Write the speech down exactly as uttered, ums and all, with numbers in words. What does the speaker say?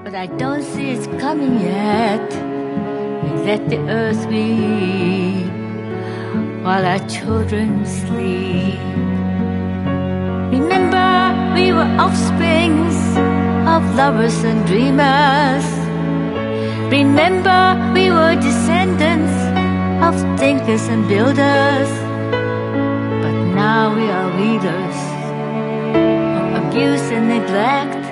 but I don't see it's coming yet. We let the earth weep while our children sleep. Remember, we were offsprings of lovers and dreamers. Remember, we were descendants of thinkers and builders. But now we are leaders of abuse and neglect.